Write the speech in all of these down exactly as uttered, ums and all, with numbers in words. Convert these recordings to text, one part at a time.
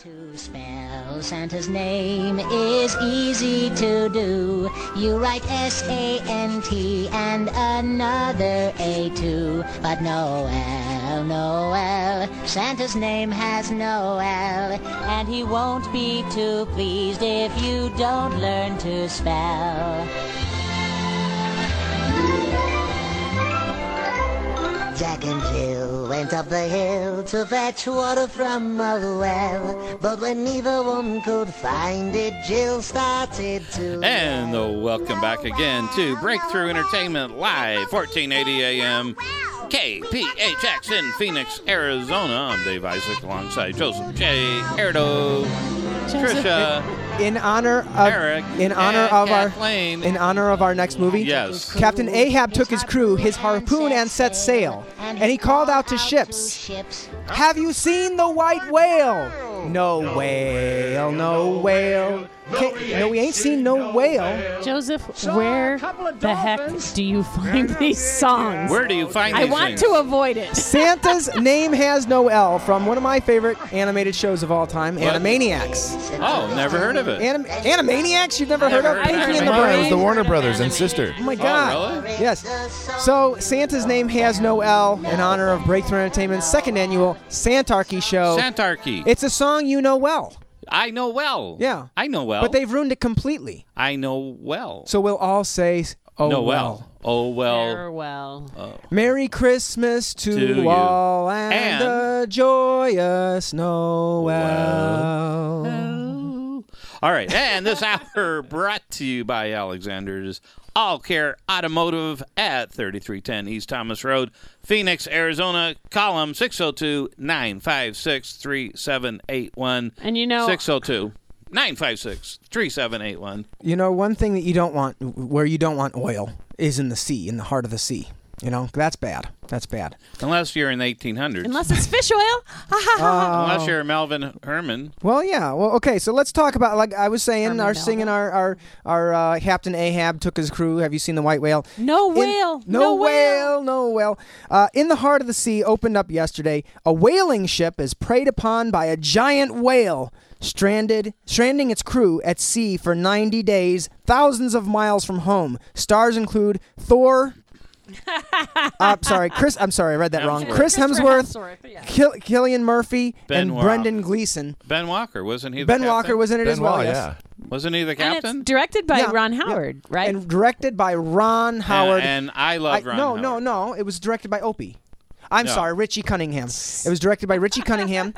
To spell Santa's name is easy to do. You write S A N T and another A too. But Noel, Noel, Santa's name has no L. And he won't be too pleased if you don't learn to spell. Jack and Jill went up the hill to fetch water from a well. But when neither one could find it, Jill started to... And uh, welcome back again to Breakthrough Entertainment Live, fourteen eighty A M, K P H X in Phoenix, Arizona. I'm Dave Isaac alongside Joseph J. Erdo, Trisha, in honor of Eric, in honor and of Kathleen. our in honor of our next movie. Yes. Captain Ahab took his crew, his harpoon, and set sail. And he called out to ships, "Have you seen the white whale?" "No whale, no whale." Okay, no, we ain't seen no whale. Joseph, where the heck do you find these songs? Where do you find I these want things? to avoid it. Santa's Name Has No L from one of my favorite animated shows of all time, What? Animaniacs. Oh, never heard of it. Anim- Animaniacs? You've never, Never heard of? heard of Pinky it. and the Come on, It was Brain? the Warner Brothers and sister. Oh my God! Oh, really? Yes. So Santa's Name Has No L in honor of Breakthrough Entertainment's second annual Santarchy show. Santarchy. It's a song you know well, I know well. Yeah. I know well. but they've ruined it completely. I know well. So we'll all say, "Oh no well." Oh, well. Farewell. Oh. Merry Christmas to, To you. all and, And- a joyous Noel. All right. And this hour brought to you by Alexander's All Care Automotive at thirty-three ten East Thomas Road, Phoenix, Arizona. Call them six oh two, nine five six, three seven eight one. And you know, six oh two, nine five six, three seven eight one. You know, one thing that you don't want, where you don't want oil, is in the sea, in the heart of the sea. You know, that's bad. That's bad. Unless you're in the eighteen hundreds. unless it's fish oil. Unless you're Melvin Herman. Well, yeah. Well, okay. So let's talk about, like I was saying, Herman our Melville. singing, our our our uh, Captain Ahab took his crew. Have you seen the white whale? No In- whale. no, No whale. No whale. Uh, in the heart of the sea, opened up yesterday. A whaling ship is preyed upon by a giant whale, stranded, stranding its crew at sea for ninety days, thousands of miles from home. Stars include Thor. uh, sorry, Chris. I'm sorry, I read that wrong. Hemsworth. Chris Hemsworth, Hemsworth, yeah. Kill, Killian Murphy, Ben and Wa- Brendan Gleeson. Ben Walker, wasn't he the Ben captain? Walker was in it as well. Benoit, Yes. yeah. Wasn't he the And captain? it's directed by Yeah, Ron yeah. Howard, right? And directed by Ron Howard. And, and I love I- Ron no, Howard. no, no. It was directed by Opie. I'm No. sorry, Richie Cunningham. It was directed by Richie Cunningham.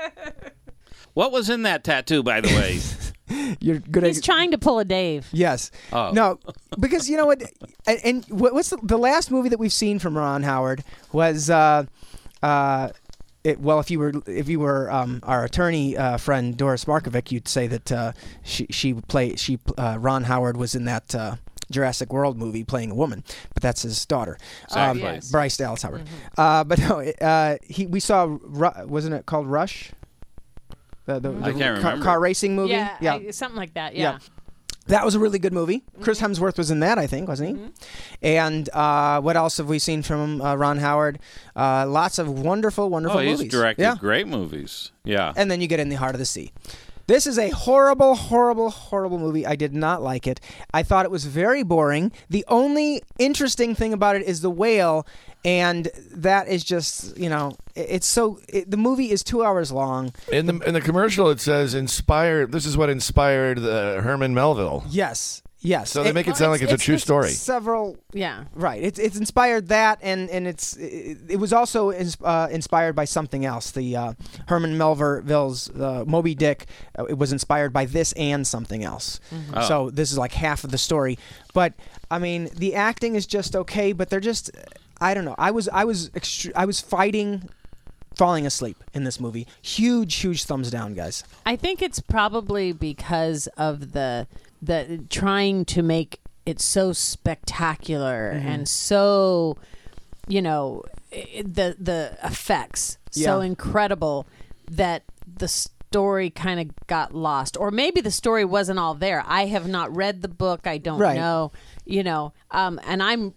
What was in that tattoo, by the way? You're good He's at trying to pull a Dave. Yes. Oh. No, because you know what? And, and what- what's the, the last movie that we've seen from Ron Howard was. Uh, uh, It, well, if you were if you were um, our attorney uh, friend Doris Markovic, you'd say that uh, she she play she uh, Ron Howard was in that uh, Jurassic World movie playing a woman, but that's his daughter, Exactly. um, yes. Bryce Dallas Howard. Uh, but no, it, uh, he we saw Ru- wasn't it called Rush? The, the, I the can't car, remember. car racing movie. Yeah, I- something like that. Yeah. That was a really good movie. Chris Hemsworth was in that, I think, wasn't he? Mm-hmm. And uh, what else have we seen from uh, Ron Howard? Uh, lots of wonderful, wonderful Oh, he's movies. directed Yeah. great movies. Yeah. And then you get in the heart of the sea. This is a horrible, horrible, horrible movie. I did not like it. I thought it was very boring. The only interesting thing about it is the whale, and that is just, you know, it- it's so. It, the movie is two hours long. In the in the commercial, it says inspired. This is what inspired the Herman Melville. Yes, yes. So they make it well, sound it's- like it's, it's a true just story. several. Yeah. Right. It's it's inspired that, and and it's it, it was also ins- uh, inspired by something else. The uh, Herman Melville's uh, Moby Dick. Uh, it was inspired by this and something else. Oh. So this is like half of the story. But I mean, the acting is just okay. But they're just, I don't know. I was I was extre- I was fighting, falling asleep in this movie. Huge huge thumbs down, guys. I think it's probably because of the the trying to make it so spectacular Mm-hmm. and so, you know, i the the effects so Yeah. incredible that the story kind of got lost, or maybe the story wasn't all there. I have not read the book. I don't Right. know, you know, um, and I'm.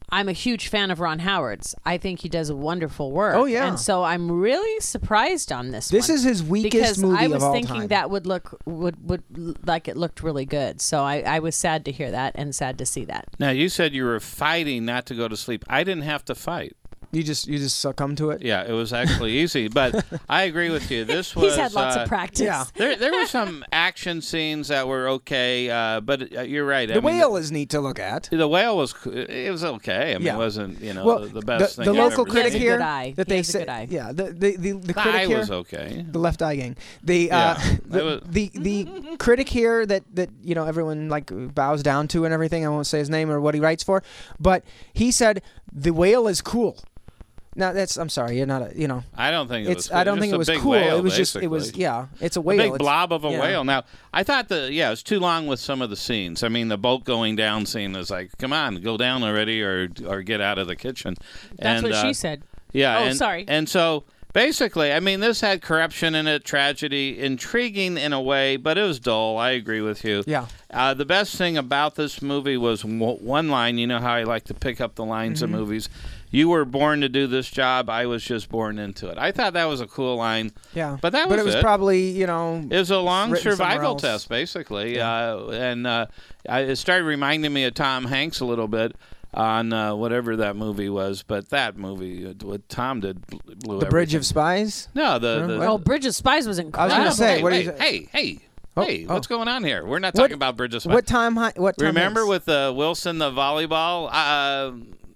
I'm a huge fan of Ron Howard's. I think he does wonderful work. Oh, yeah. And so I'm really surprised on this. This one. is his weakest because movie I was of all thinking time. that would look would would l- like it looked really good. So I, I was sad to hear that and sad to see that. Now, you said you were fighting not to go to sleep. I didn't have to fight. You just you just succumb to it. Yeah, it was actually easy. But I agree with you. This was. He's had lots uh, of practice. yeah. There, there were some action scenes that were okay, uh, but uh, you're right. I The mean, whale is neat to look at. The, the whale was. It was okay. I mean, Yeah. it wasn't you know Well, the, the best the, thing. the I've local ever critic seen. He has a here good eye. that He they has a say, good eye. yeah, the the the, the The critic eye here, was okay. the left eye gang, the Yeah, uh, that the, was- the the critic here that that you know everyone like bows down to and everything. I won't say his name or what he writes for, but he said the whale is cool. Now that's I'm sorry, you're not a you know. I don't think it It's was. I don't just think a it was big cool. Whale, it was just it was basically. yeah. It's a A whale. big It's- blob of a yeah. whale. Now, I thought the yeah, it was too long with some of the scenes. I mean, the boat going down scene is like, come on, go down already, or or get out of the kitchen. That's and, what uh, she said. Yeah. Oh, and, sorry. And so basically, I mean, this had corruption in it, tragedy, intriguing in a way, but it was dull. I agree with you. Yeah. Uh, the best thing about this movie was w- one line. You know how I like to pick up the lines Mm-hmm. of movies. You were born to do this job. I was just born into it. I thought that was a cool line. Yeah, But that but was it was it. probably you know It was a long written somewhere survival else. test, basically, uh, and uh, I, it started reminding me of Tom Hanks a little bit on uh, whatever that movie was. But that movie, uh, what Tom did, bl- blew the Bridge of everything. Spies. No, the, the Oh, Bridge of Spies was I was incredible. gonna No, say, hey, what do hey, you- hey, hey, Oh, hey, oh. what's going on here? We're not What- talking about Bridge of Spies. What time? Hi- What time? Remember Hanks? with uh, Wilson the volleyball? Uh,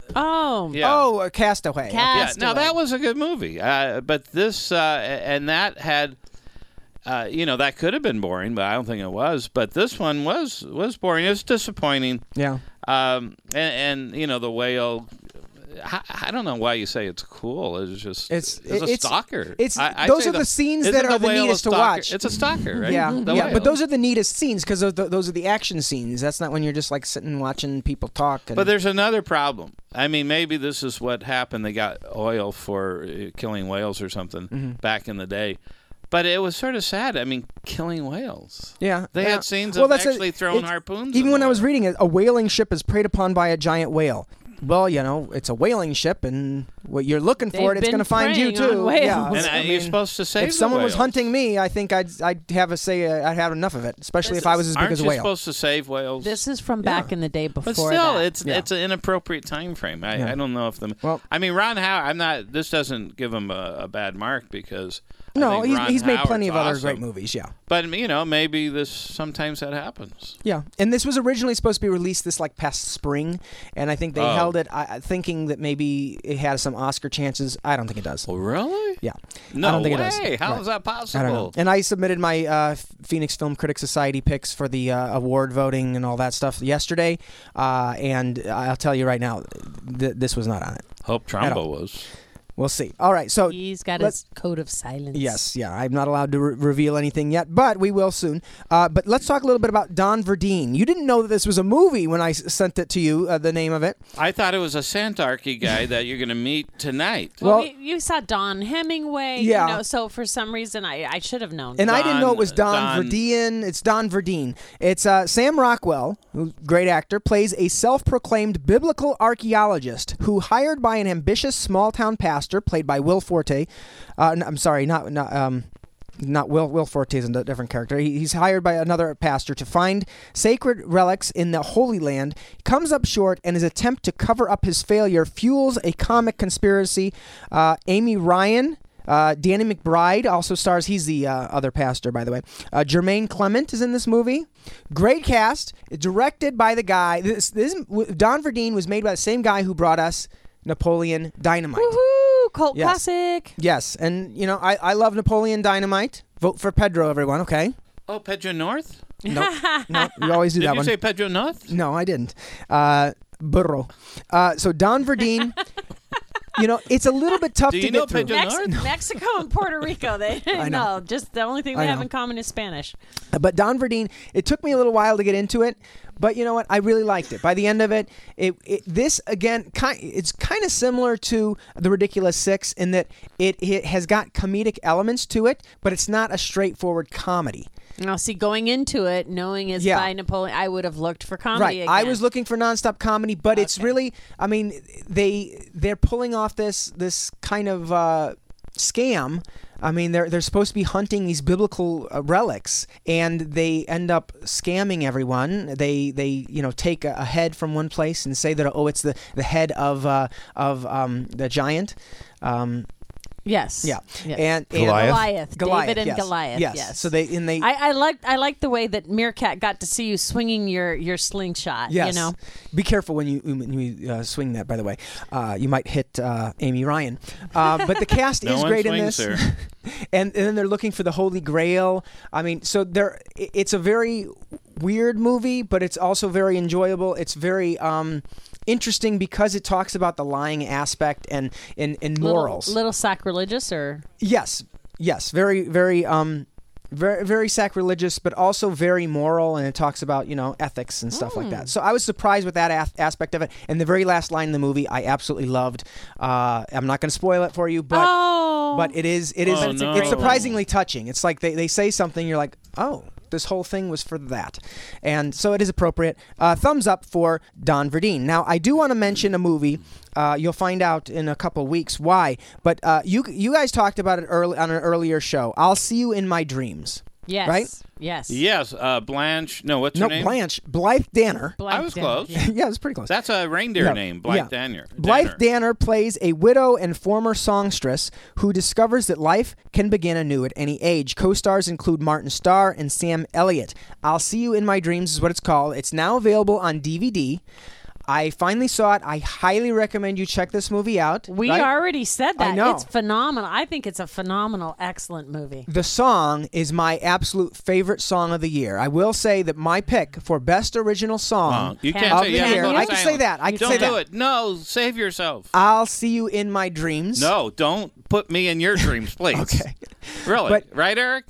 Oh, yeah. Oh, uh, Castaway. Ca- Yeah, Castaway. now that was a good movie, uh, but this uh, and that had, uh, you know, that could have been boring, but I don't think it was. But this one was was boring. It was disappointing, yeah. um, and, and you know the whale. I, I don't know why you say it's cool. It's just It's- it's, a it's- stalker. it's- I, I those say are the scenes isn't that are the whale a neatest to stalker? watch. It's a stalker, right? Yeah, The yeah, whale. but those are the neatest scenes because those, those are the action scenes. That's not when you're just like sitting watching people talk. And, But there's another problem. I mean, maybe this is what happened. They got oil for uh, killing whales or something Mm-hmm. back in the day. But it was sort of sad. I mean, killing whales. yeah, They yeah. had scenes Well, of that's a- actually throwing it's- harpoons. Even in when the I was water. reading it, a whaling ship is preyed upon by a giant whale. Well, you know, it's a whaling ship, and what you're looking for, They've it, it's been going to find you preying on too. whales. Yeah, And I uh, you're mean, supposed to save if the someone was whales. hunting me, I think I'd I'd have a say. Uh, I'd have enough of it, especially if I was as big Aren't as a you whale. supposed to save whales? This is from back in the day before but still, that. it's Yeah. it's an inappropriate time frame. I, Yeah. I don't know if the. Well- I mean, Ron Howard. I'm not. This doesn't give him a, a bad mark because. I No, think he's, Ron he's made Howard's plenty of other awesome. great movies. Yeah, But you know, maybe this sometimes that happens. yeah. And this was originally supposed to be released this like past spring, and I think they Oh. held it, I, thinking that maybe it had some Oscar chances. I don't think it does. Oh, really? Yeah, No I don't think way. it does. How Right. is that I possible? don't know. And I submitted my uh, Phoenix Film Critics Society picks for the uh, award voting and all that stuff yesterday, uh, and I'll tell you right now, th- this was not on it. Hope At Trumbo all. was. We'll see. All right, so He's got let's- his code of silence. yes, yeah, I'm not allowed to re- reveal anything yet, but we will soon. Uh, but let's talk a little bit about Don Verdeen. You didn't know that this was a movie when I s- sent it to you, uh, the name of it. I thought it was a Santarchy guy that you're going to meet tonight. Well, Well- we, you saw Don Hemingway. Yeah. You know, so for some reason, I, I should have known. And I didn't know it was Don, Don- Verdeen. It's Don Verdeen. It's uh, Sam Rockwell, who's a great actor, plays a self-proclaimed biblical archaeologist who, hired by an ambitious small-town pastor, played by Will Forte. Uh, n- I'm sorry, not not um, not Will. Will Forte is a different character. He, he's hired by another pastor to find sacred relics in the Holy Land. He comes up short, and his attempt to cover up his failure fuels a comic conspiracy. Uh, Amy Ryan. Uh, Danny McBride also stars. He's the uh, other pastor, by the way. Uh, Jermaine Clement is in this movie. Great cast. Directed by the guy. This, this Don Verdeen was made by the same guy who brought us Napoleon Dynamite. Woohoo! Cult Yes. classic. Yes, and you know I, I love Napoleon Dynamite. Vote for Pedro, everyone. Okay. Oh, Pedro North? No, no, you always do Did that you one. say Pedro North? No, I didn't. Uh, burro. Uh, so Don Verdeen. You know, it's a little bit tough Do to you know get through. Pedro Mex- North? Mexico and Puerto Rico. They I know. no, just the only thing I they have know. in common is Spanish. But Don Verdeen, it took me a little while to get into it, but you know what? I really liked it. By the end of it, it, it this again, kind, it's kind of similar to The Ridiculous Six in that it, it has got comedic elements to it, but it's not a straightforward comedy. Now, see, going into it, knowing it's Yeah. by Napoleon, I would have looked for comedy Right. again. I was looking for nonstop comedy, but it's Okay. really, I mean, they they're pulling off this this kind of uh, scam. I mean, they're they're supposed to be hunting these biblical uh, relics, and they end up scamming everyone. They they you know take a, a head from one place and say that oh it's the, the head of uh, of um, the giant. Um, Yes. yeah, Yes. and, and Goliath? Goliath. Goliath, David and yes. Goliath. Yes. Yes. So they and they I, I like I like the way that Meerkat got to see you swinging your, your slingshot. Yes. You know. Be careful when you when you uh, swing that. By the way, uh, you might hit uh, Amy Ryan. Uh, but the cast No is one great in swings this. there. and, and then they're looking for the Holy Grail. I mean, so they're i- it's a very weird movie, but it's also very enjoyable. It's very um, interesting because it talks about the lying aspect and and, and morals. Little, little sacrilegious, or Yes, yes, very, very, um, very, very sacrilegious, but also very moral, and it talks about you know ethics and stuff like that. So I was surprised with that a- aspect of it. And the very last line in the movie, I absolutely loved. Uh, I'm not going to spoil it for you, but oh, but it is it is Oh, it's, no. it's surprisingly touching. It's like they, they say something, you're like, oh. This whole thing was for that. And so it is appropriate. Uh, thumbs up for Don Verdeen. Now, I do want to mention a movie. Uh, you'll find out in a couple weeks why. But uh, you you guys talked about it early on an earlier show. I'll See You in My Dreams. yes, right? Yes. Yes, uh, Blanche. No, what's No, her name? Blanche. Blythe Danner. Blank I was down. close. Yeah. Yeah, it was pretty close. That's a reindeer Yeah. name, Blythe Yeah. Danner. Blythe Danner. Danner plays a widow and former songstress who discovers that life can begin anew at any age. Co-stars include Martin Starr and Sam Elliott. I'll See You in My Dreams is what it's called. It's now available on D V D. I finally saw it. I highly recommend you check this movie out. We right? already said that. I know. It's phenomenal. I think it's a phenomenal, excellent movie. The song is my absolute favorite song of the year. I will say that my pick for best original Oh, song you Of can't of say the yeah, year. go to I can say silent. that. I can Don't say do that. it. No, save yourself. I'll See You in My Dreams. No, don't put me in your dreams, please. Okay. Really? But- right, Eric?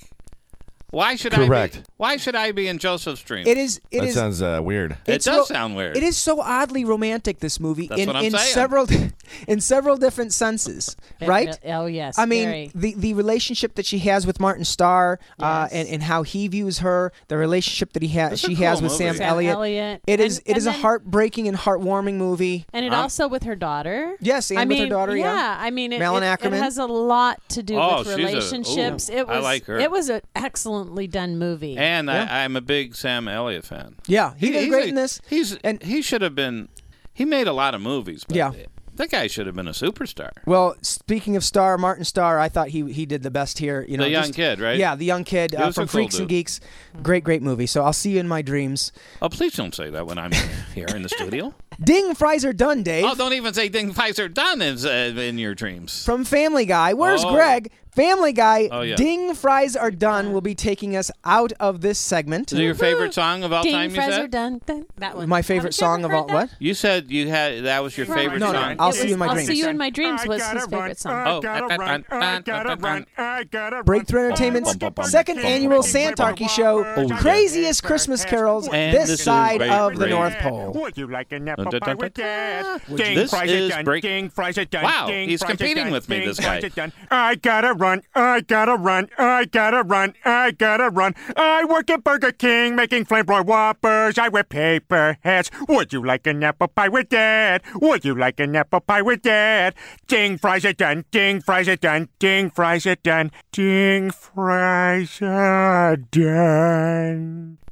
Why should I Correct. be, why should I be in Joseph's dream? It is. It that is- sounds uh, weird. It it's does real- sound weird. It is so oddly romantic. This movie That's in what I'm in saying. several in several different senses, It right? re- oh, yes. I mean, very. the, the relationship that she has with Martin Starr, uh, Yes. and, and how he views her, the relationship that he has It's a she cool has with movie. Sam, Sam Elliott. Elliott. It is And- it is and a then- heartbreaking and heartwarming movie. And it I'm- also with her daughter. Yes, and I with her mean, daughter, yeah. Yeah, I mean, it, Malin it, it Ackerman. has a lot to do Oh, with she's a- relationships. ooh, it was. I like her. It was an excellently done movie. and Yeah. I, I'm a big Sam Elliott fan. Yeah, he, did he's great a- in this. He's And- he should have been. He made a lot of movies. But Yeah. that guy should have been a superstar. Well, speaking of Starr, Martin Starr, I thought he he did the best here. You know, The young just- kid, right? Yeah, the young kid He uh, was a from cool Freaks and dude. Geeks. Great, great movie. So I'll See You in My Dreams. Oh, please don't say that when I'm here in the studio. Ding, fries are done, Dave. Oh, don't even say Ding Pfizer done is uh, in your dreams. From Family Guy. Where's Oh. Greg? Family Guy. Oh, yeah. Ding, fries are done will be taking us out of this segment. Is it your favorite song of all Ding, time? You Fraser said. done, done. That one. My favorite Haven't you ever song of heard all that? what? You said you had that was your favorite No, no, song. I'll It See was You in My I'll Dreams. See You in My Dreams I was gotta his favorite run, song. I Oh, gotta uh, run, uh, I uh, gotta uh, run, I gotta run. Breakthrough Entertainment's Bum, bum, bum, second bum, annual bum, Santarchy show. Oh, yeah. Craziest Christmas carols And this this is side great, of the great. North Pole. Would you like an apple Dun, dun, pie dun, with dun. that? Would Ding, you- This fries are is done. break- Ding, fries are done. Wow, Ding, he's fries are competing done. with me, Ding, this fries guy. are done. I gotta run, I gotta run, I gotta run, I gotta run. I work at Burger King making flamboyant whoppers. I wear paper hats. Would you like an apple pie with that? Would you like an apple pie with that? Ding, fries are done. Ding, fries are done. Ding, fries are done. Ding, fries are done.